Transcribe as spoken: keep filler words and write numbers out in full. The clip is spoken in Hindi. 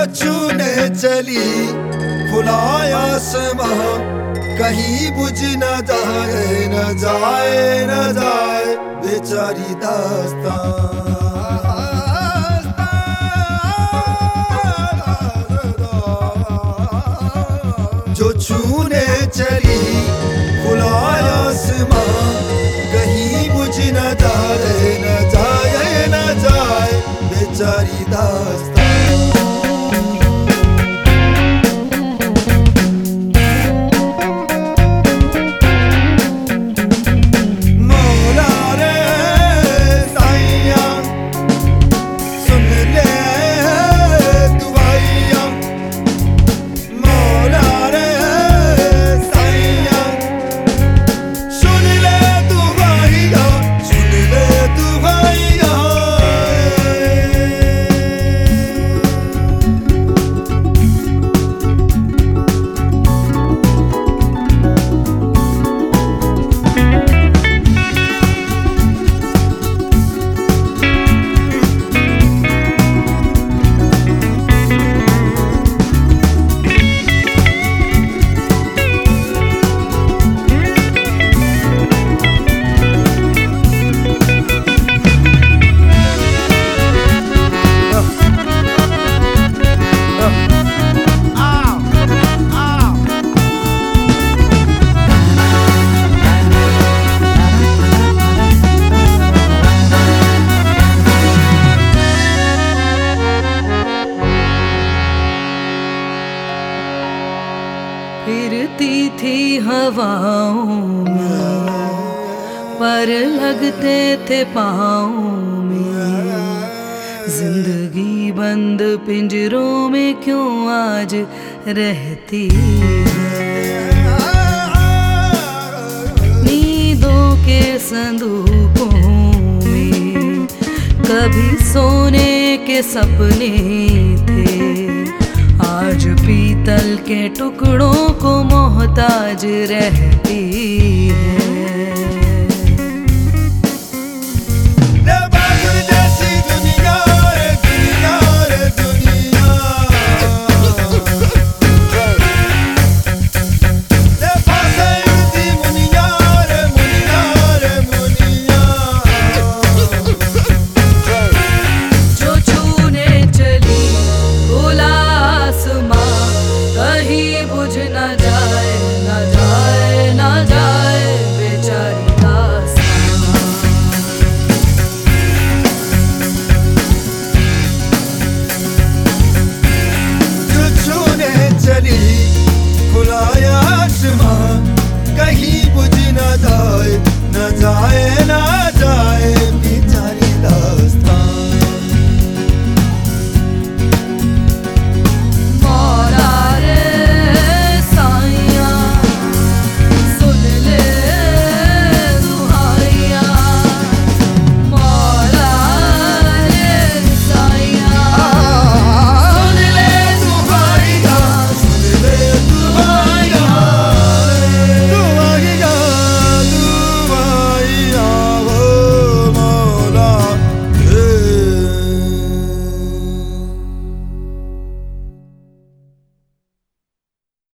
छूने चली खुला आसमां, कहीं बुझ न जाए न जाए न जाए बेचारी दास्तां। जो छूने चली खुला आसमां, कहीं बुझ न जाए न जाए न जाए बेचारी दास्तां। फिरती थी हवाओं में पर लगते थे पाँव में, जिंदगी बंद पिंजरों में क्यों आज रहती है। नींदों के संदूकों में कभी सोने के सपने थे, आज पीतल के टुकड़ों को मोहताज रहती है।